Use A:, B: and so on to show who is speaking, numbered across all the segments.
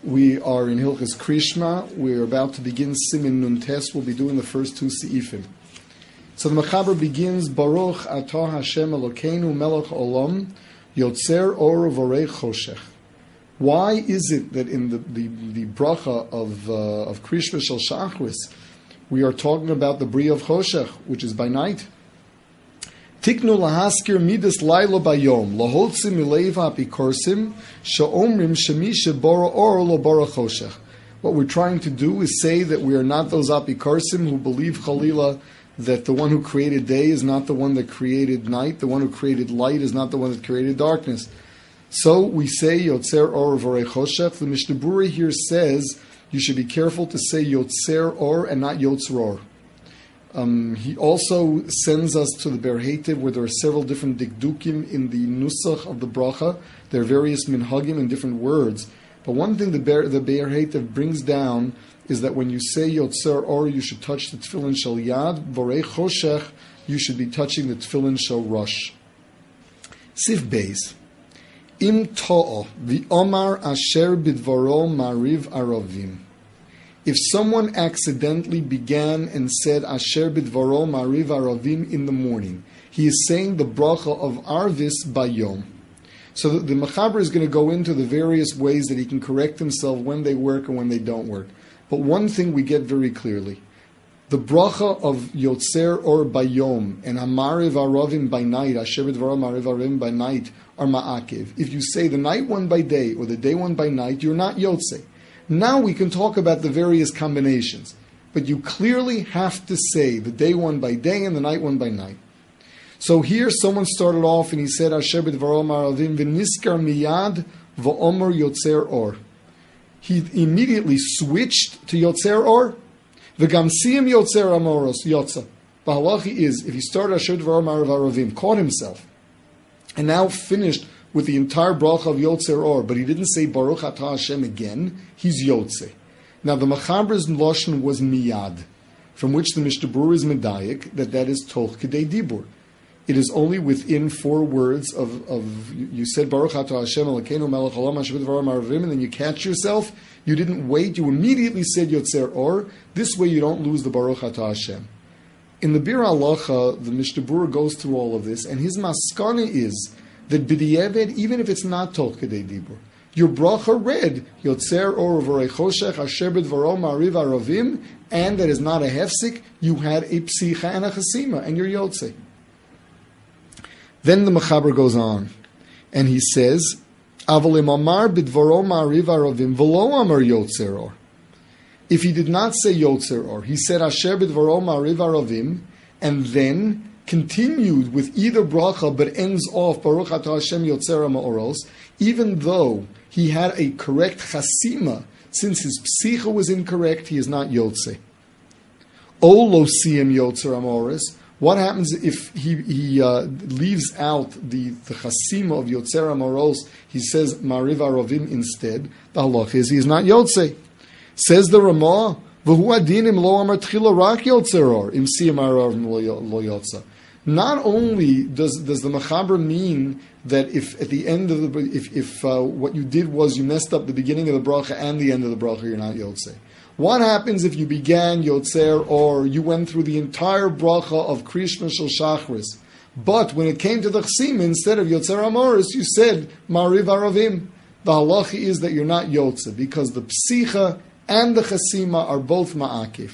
A: We are in Hilchas Krishma. We're about to begin Simin Nun Tes. We'll be doing the first two Seifim. So the Mechaber begins, Baruch Atah Hashem Elokeinu Melech Olam Yotzer Or Vorei Choshech. Why is it that in the bracha of Krishma Shel Shachris we are talking about the Bria of Choshech, which is by night? Tiknu lahaskir midas laila bayom lahotzim mileva apikorsim sheomrim shemi shebora or lo bara choshech. What we're trying to do is say that we are not those apikorsim who believe chalila that the one who created day is not the one that created night, the one who created light is not the one that created darkness. So we say yotzer or vorei choshech. The Mishnah Berurah here says you should be careful to say yotzer or and not yotzror. He also sends us to the Ber Heitev, where there are several different dikdukim in the nusach of the bracha. There are various minhagim in different words. But one thing the Ber Heitev brings down is that when you say Yotzer Or, you should touch the tefillin shel yad. Vorei choshech, you should be touching the tefillin shel rosh. Sif Beis. Im to'o v'omar asher bidvaro mariv aravim. If someone accidentally began and said Asher bidvaro mariv aravim in the morning, he is saying the bracha of Arvis bayom. So the Mechaber is going to go into the various ways that he can correct himself when they work and when they don't work. But one thing we get very clearly, the bracha of Yotzer or bayom and Hamariv aravim by night, Asher bidvaro mariv aravim by night, are ma'akev. If you say the night one by day or the day one by night, you're not Yotzei. Now we can talk about the various combinations, but you clearly have to say the day one by day and the night one by night. So here someone started off and he said, Asher b'dvaro maravim v'niskar miyad v'omer yotzer or. He immediately switched to yotzer or. V'gam siyam yotzer amoros yotza. The halachi is, if he started Asher b'dvaro maravim, caught himself, and now finished with the entire bracha of Yotzer Or, but he didn't say Baruch Atah Hashem again, he's Yotzei. Now the Mechaber's Lashon was miyad, from which the Mishnah Berurah is medayik, that is toch kedei dibur. It is only within 4 words of you said Baruch Atah Hashem Elokeinu Melech Olam Asher b'dvaro maravim, and then you catch yourself, you didn't wait, you immediately said Yotzer Or. This way you don't lose the Baruch Atah Hashem. In the Bir Halacha, the Mishnah Berurah goes through all of this, and his maskana is that b'di'eved, even if it's not toch kedei dibur, your bracha read Yotzer Or Vorei Choshech Asher b'dvaro mariv aravim, and that is not a hefsik, you had a psicha and a chasima, and you're Yotzei. Then the Mechaber goes on, and he says, Aval im amar b'dvaro mariv aravim v'lo amar Yotzer Or. If he did not say Yotzer Or, he said Asher b'dvaro mariv aravim, and then continued with either bracha but ends off Baruch Atah Hashem Yotzer Ma'oros, even though he had a correct chasima, since his psicha was incorrect, he is not Yotzei. O lo siyam Yotzer Ma'oros. What happens if he leaves out the chasima of Yotzer Ma'oros? He says Mariv Aravim instead. The halach is he is not Yotzei. Says the Ramah, V'hu adinim lo amar tchila rak Yotzer Or im siyam aravim lo yotza. Not only does the Mechaber mean that if at the end of the if what you did was you messed up the beginning of the bracha and the end of the bracha, you're not Yotzei. What happens if you began Yotzer Or, you went through the entire bracha of Krishma Shel Shachris, but when it came to the Chasima, instead of Yotzer Amoris, you said Mariv Aravim. The halachi is that you're not Yotzei, because the Psicha and the Chasima are both Ma'akiv.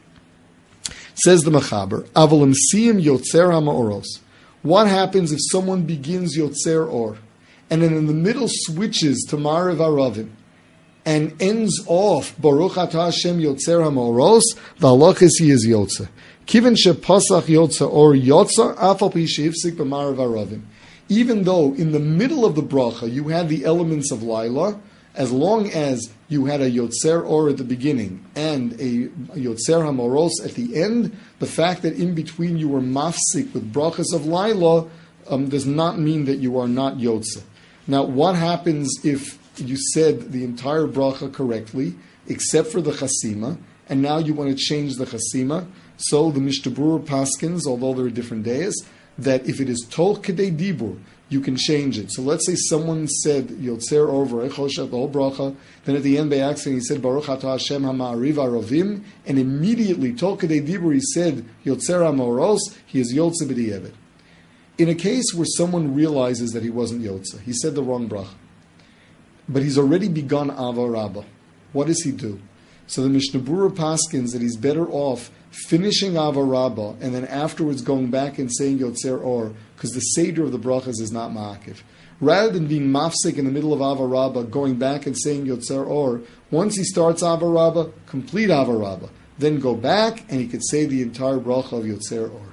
A: Says the Mechaber, Avalim siyam Yotzer HaMa'oros. What happens if someone begins Yotzer Or, and then in the middle switches to Mariv Aravim, and ends off Baruch Atah Hashem Yotzer HaMa'oros? The halach is he is Yotzei. Kiven shepasach Yotzer Or Yotza, afal pi sheifsik b'Mariv Aravim. Even though in the middle of the bracha you had the elements of Laila, as long as you had a Yotzer Or at the beginning and a Yotzer HaMa'oros at the end, the fact that in between you were mafsik with brachas of Laila does not mean that you are not Yotzei. Now, what happens if you said the entire bracha correctly, except for the chasima, and now you want to change the chasima? So the Mishnah Berurah paskins, although there are different days, that if it is toch kedei dibur, you can change it. So let's say someone said Yotzer Or V'Orech Hoshet, the whole bracha, then at the end by accident he said Baruch Atah Hashem HaMa'ariv HaRovim, and immediately, Tol Kedei Dibur, he said Yotzer HaMoros, he is Yotze B'Di'evet. In a case where someone realizes that he wasn't Yotze, he said the wrong bracha, but he's already begun Ava Rabbah, what does he do? So the Mishnah Berurah paskins that he's better off finishing Ava Rabbah and then afterwards going back and saying Yotzer Or, because the Seder of the brachas is not Ma'akiv. Rather than being mafsik in the middle of Ava Rabbah, going back and saying Yotzer Or, once he starts Ava Rabbah, complete Ava Rabbah. Then go back and he could say the entire bracha of Yotzer Or.